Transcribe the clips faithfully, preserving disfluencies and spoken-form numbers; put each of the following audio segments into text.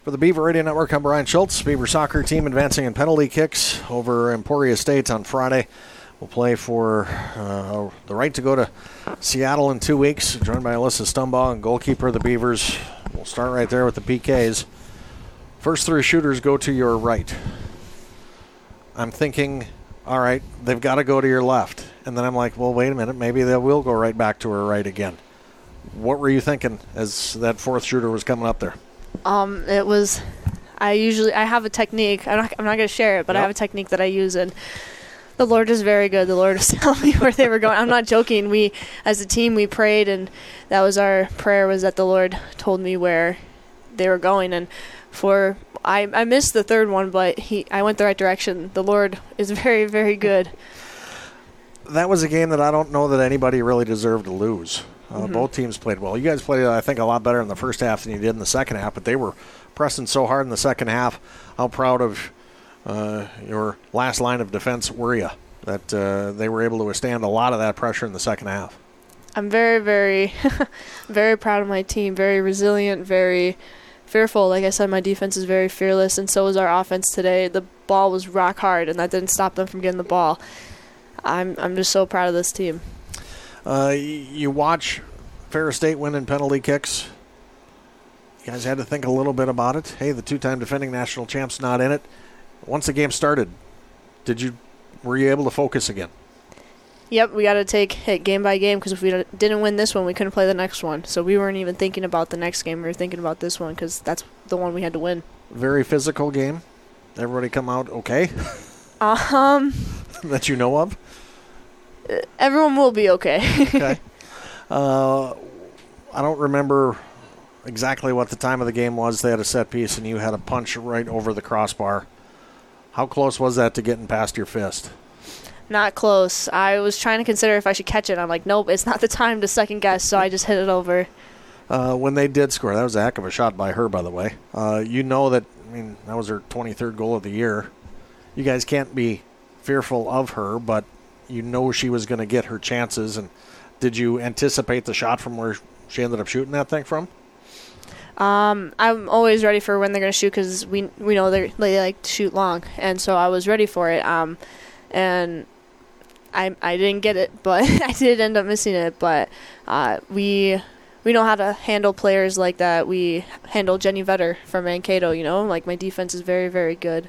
For the Beaver Radio Network, I'm Brian Schultz. Beaver soccer team advancing in penalty kicks over Emporia State on Friday. We'll play for uh, the right to go to Seattle in two weeks, joined by Alyssa Stumbaugh, and goalkeeper of the Beavers. We'll start right there with the P Ks. First three shooters go to your right. I'm thinking, all right, they've got to go to your left. And then I'm like, well, wait a minute, maybe they will go right back to her right again. What were you thinking as that fourth shooter was coming up there? Um, it was, I usually, I have a technique, I'm not, I'm not going to share it, but yep. I have a technique that I use, and the Lord is very good. The Lord was telling me where they were going. I'm not joking. We, as a team, we prayed, and that was our prayer, was that the Lord told me where they were going, and for, I, I missed the third one, but he, I went the right direction. The Lord is very, very good. That was a game that I don't know that anybody really deserved to lose. Uh, mm-hmm. Both teams played well. You guys played, I think, a lot better in the first half than you did in the second half, but they were pressing so hard in the second half. How proud of uh, your last line of defense were you that uh, they were able to withstand a lot of that pressure in the second half? I'm very, very, very proud of my team, very resilient, very fearful. Like I said, my defense is very fearless, and so was our offense today. The ball was rock hard, and that didn't stop them from getting the ball. I'm I'm just so proud of this team. Uh, you watch Ferris State win in penalty kicks. You guys had to think a little bit about it. Hey, the two-time defending national champ's not in it. Once the game started, did you were you able to focus again? Yep, we got to take it game by game, because if we didn't win this one, we couldn't play the next one. So we weren't even thinking about the next game. We were thinking about this one because that's the one we had to win. Very physical game. Everybody come out okay? Um, that you know of? Everyone will be okay. Okay. Uh, I don't remember exactly what the time of the game was. They had a set piece, and you had a punch right over the crossbar. How close was that to getting past your fist? Not close. I was trying to consider if I should catch it. I'm like, nope, it's not the time to second guess, so I just hit it over. Uh, when they did score, that was a heck of a shot by her, by the way. Uh, you know that, I mean, that was her twenty-third goal of the year. You guys can't be fearful of her, but you know she was going to get her chances. And did you anticipate the shot from where she ended up shooting that thing from? Um, I'm always ready for when they're going to shoot, because we we know they they like to shoot long, and so I was ready for it. Um, and I I didn't get it, but I did end up missing it. But uh, we we know how to handle players like that. We handle Jenny Vetter from Mankato. You know, like my defense is very very good.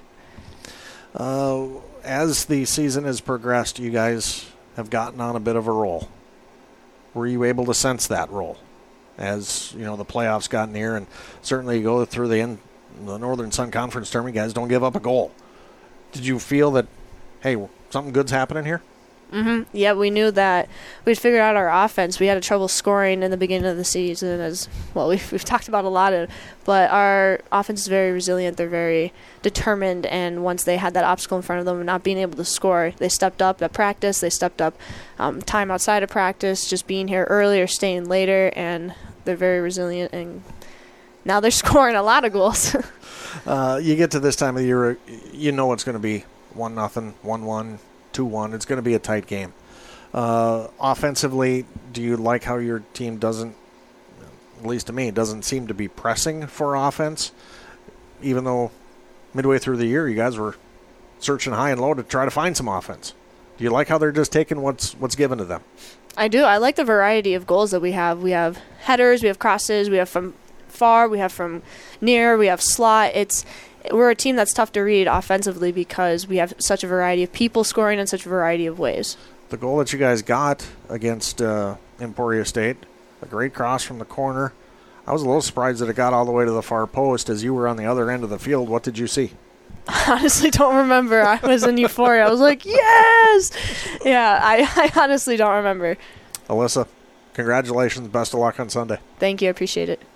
Uh. As the season has progressed, you guys have gotten on a bit of a roll. Were you able to sense that roll as, you know, the playoffs got near, and certainly you go through the, in, the Northern Sun Conference tournament, guys don't give up a goal. Did you feel that, hey, something good's happening here? Mm-hmm. Yeah, we knew that we'd figured out our offense. We had a trouble scoring in the beginning of the season, as well. We've, we've talked about a lot of, but our offense is very resilient. They're very determined, and once they had that obstacle in front of them and not being able to score, they stepped up at practice. They stepped up um, time outside of practice, just being here earlier, staying later, and they're very resilient. And now they're scoring a lot of goals. uh, you get to this time of the year, you know it's going to be one nothing, one one. two one. It's going to be a tight game. Uh, offensively, do you like how your team doesn't, at least to me, doesn't seem to be pressing for offense, even though midway through the year you guys were searching high and low to try to find some offense? Do you like how they're just taking what's what's given to them? I do. I like the variety of goals that we have. We have headers, we have crosses, we have from far, we have from near, we have slot. It's We're a team that's tough to read offensively because we have such a variety of people scoring in such a variety of ways. The goal that you guys got against uh, Emporia State, a great cross from the corner. I was a little surprised that it got all the way to the far post as you were on the other end of the field. What did you see? I honestly don't remember. I was in euphoria. I was like, yes! Yeah, I, I honestly don't remember. Alyssa, congratulations. Best of luck on Sunday. Thank you. I appreciate it.